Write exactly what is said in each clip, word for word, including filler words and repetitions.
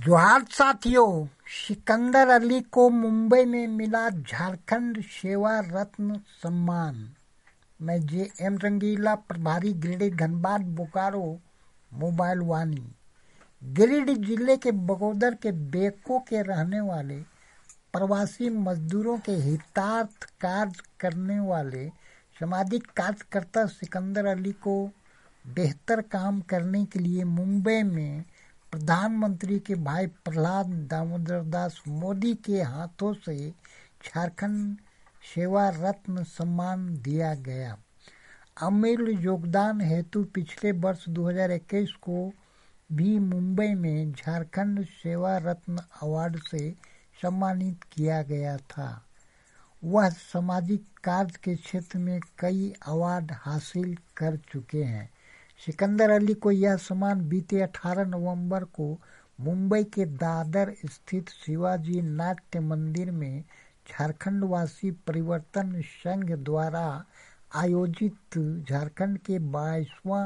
जोहार साथियों, सिकंदर अली को मुंबई में मिला झारखंड सेवा रत्न सम्मान। मैं जे एम रंगीला, प्रभारी गिरिडीह धनबाद बोकारो मोबाइल वानी। गिरिडीह जिले के बगोदर के बेको के रहने वाले प्रवासी मजदूरों के हितार्थ कार्य करने वाले सामाजिक कार्यकर्ता सिकंदर अली को बेहतर काम करने के लिए मुंबई में प्रधानमंत्री के भाई प्रहलाद दामोदर दास मोदी के हाथों से झारखंड सेवा रत्न सम्मान दिया गया। अमूल्य योगदान हेतु पिछले वर्ष दो हज़ार इक्कीस को भी मुंबई में झारखंड सेवा रत्न अवार्ड से सम्मानित किया गया था। वह सामाजिक कार्य के क्षेत्र में कई अवार्ड हासिल कर चुके हैं। सिकंदर अली को यह सम्मान बीते अठारह नवंबर को मुंबई के दादर स्थित शिवाजी नाट्य मंदिर में झारखंडवासी परिवर्तन संघ द्वारा आयोजित झारखंड के बाईसवां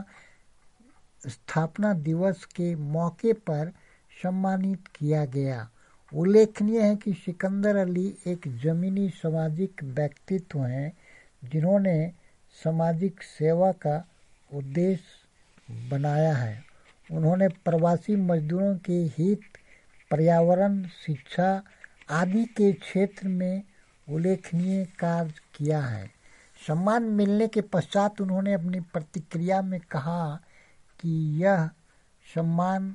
स्थापना दिवस के मौके पर सम्मानित किया गया। उल्लेखनीय है कि सिकंदर अली एक जमीनी सामाजिक व्यक्तित्व हैं जिन्होंने सामाजिक सेवा का उद्देश्य बनाया है। उन्होंने प्रवासी मजदूरों के हित, पर्यावरण, शिक्षा आदि के क्षेत्र में उल्लेखनीय कार्य किया है। सम्मान मिलने के पश्चात उन्होंने अपनी प्रतिक्रिया में कहा कि यह सम्मान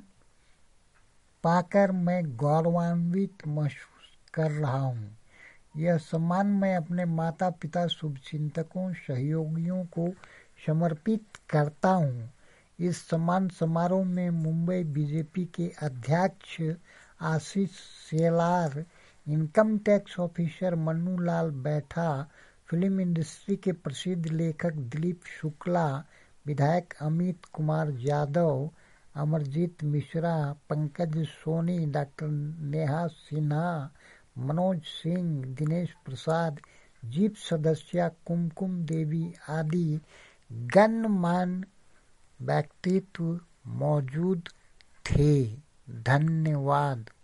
पाकर मैं गौरवान्वित महसूस कर रहा हूँ। यह सम्मान मैं अपने माता पिता, शुभचिंतकों, सहयोगियों को समर्पित करता हूँ। इस सम्मान समारोह में मुंबई बीजेपी के अध्यक्ष Ashish Shelar, income tax officer Mannu Lal Baitha, film industry के प्रसिद्ध लेखक दिलीप शुक्ला, विधायक अमित कुमार यादव, अमरजीत मिश्रा, पंकज सोनी, डॉक्टर नेहा सिन्हा, मनोज सिंह, दिनेश प्रसाद, जीप सदस्य कुमकुम देवी आदि गणमान्य व्यक्तित्व मौजूद थे। धन्यवाद।